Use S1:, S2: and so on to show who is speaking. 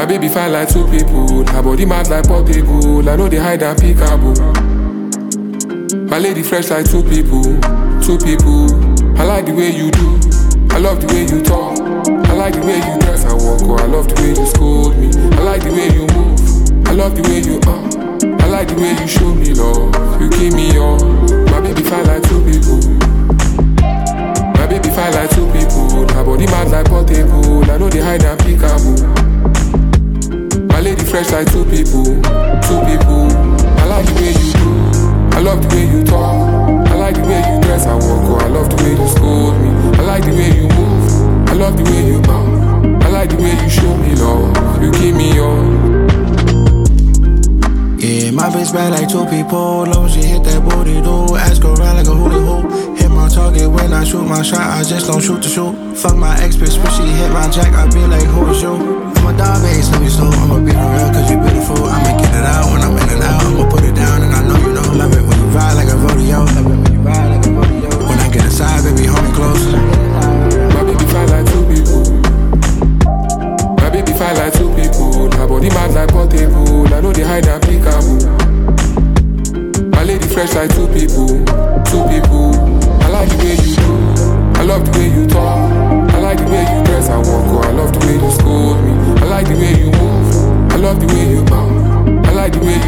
S1: My baby fine like two people. Her body mad like portable. I know they hide and peekaboo. My lady fresh like two people. Two people. I like the way you do. I love the way you talk. I like the way you dress and walk. Oh, I love the way you scold me. I like the way you move. I love the way you I like the way you show me love. You keep me on. My baby fine like two people. My baby fine like two people. Her body mad like portable. I know they hide and peekaboo. My lady fresh like two people. Two people. I like the way you do. I love the way you talk. I like the way you dress and walk. Oh, I love the way you scold me. I like the way you move. I love the way you I like the way you show me love. You keep me on.
S2: Yeah, my bitch bad like two people. Long as she hit that booty, do. Ask her around like a hula hoop. Hit my target when I shoot my shot. I just don't shoot to shoot. Fuck my ex bitch when she hit my jack. I be like, who is you? I'm a dog, babe, so you so I'ma be the real cause you beautiful. I'ma get it out when I'm in and out. I'ma put it down and I know you know. Love it when you ride like a rodeo. Love it when you ride like a rodeo. When I get inside, baby, hold me close.
S1: My baby fine like two people. My baby fine like two people. Her body mad like portable. I know they hide and peekaboo. My lady fresh like two people. Two people. I like the way you do. I love the way you talk. I like the way you dress and walk. Oh, I love the way you scold me. I like the way you move. I love the way you I like the way